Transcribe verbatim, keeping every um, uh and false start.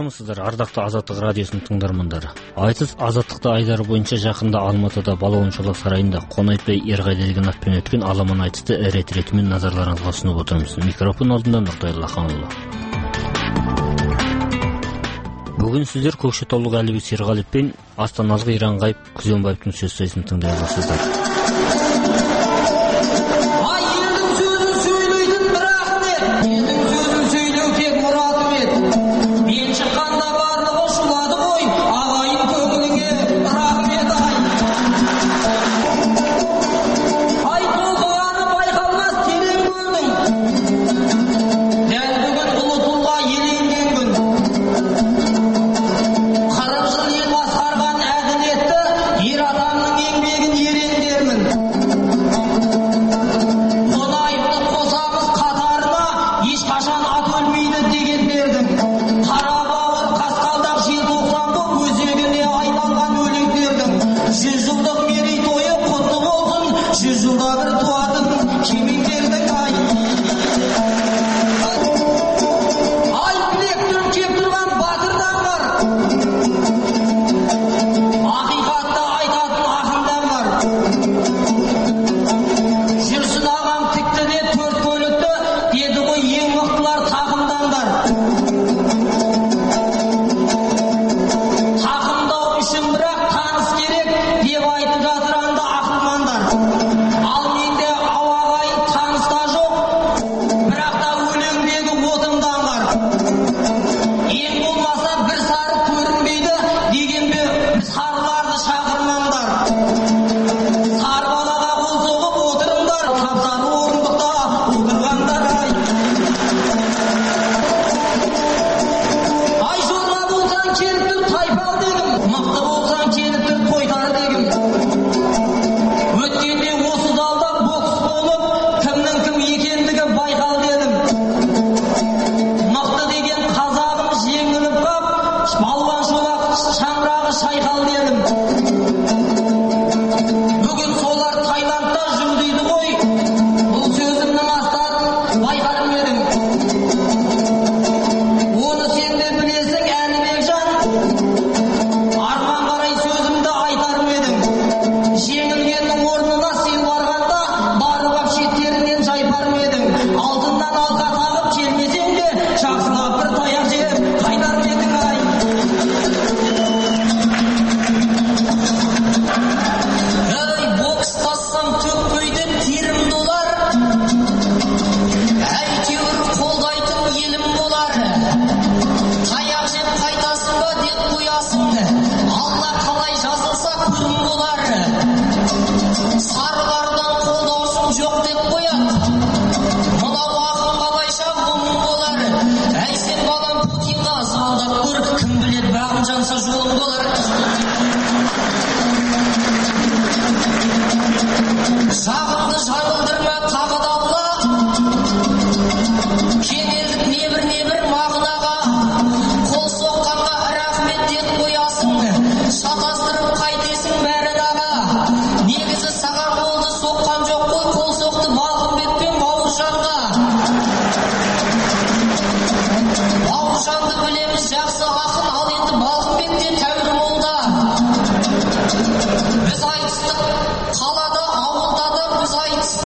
армысыздар, ардақты Азаттық радиосының тыңдармандары. Айтыс Азаттықты айдары бойынша жақында Алматыда Балуан Шолақ сарайында Қонайтбай Ерғали деген атпен өткен аламан айтысты рет-ретімен назарларыңызға ұсынып отырмыз. Микрофон алдында Нұртай Лаханұлы. Бүгін сіздер көкшетаулық Әлібек Серғалиев пен Астаназғы Иранғайып Күзембаевтың сөз сайысын тыңдай аласыздар.